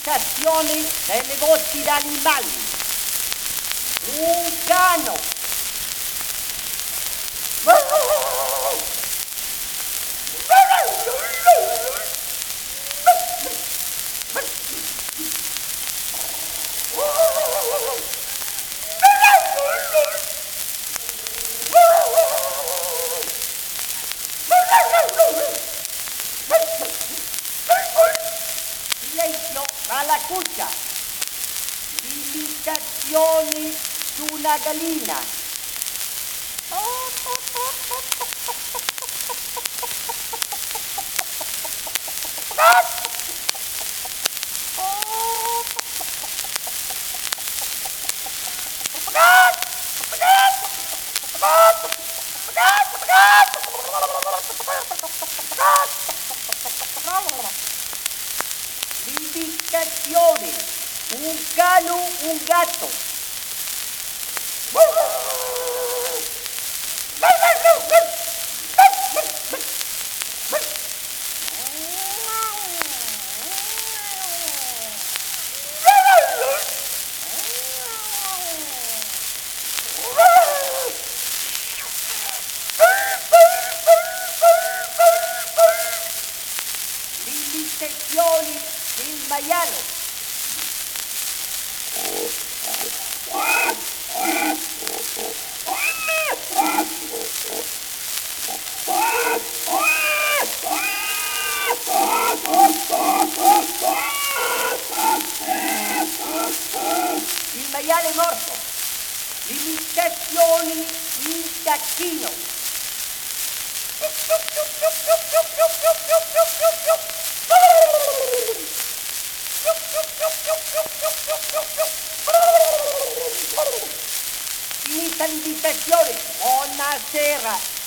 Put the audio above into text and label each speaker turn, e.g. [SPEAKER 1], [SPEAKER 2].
[SPEAKER 1] imitazione delle voci da animali. Un cano. Silenzio alla cuccia. Imitazioni su una gallina. Imitazione. Un cano, un gatto. Imitazioni del maiale. Il maiale morto. Imitazioni il tacchino. Finita l'imitazione. Buonasera.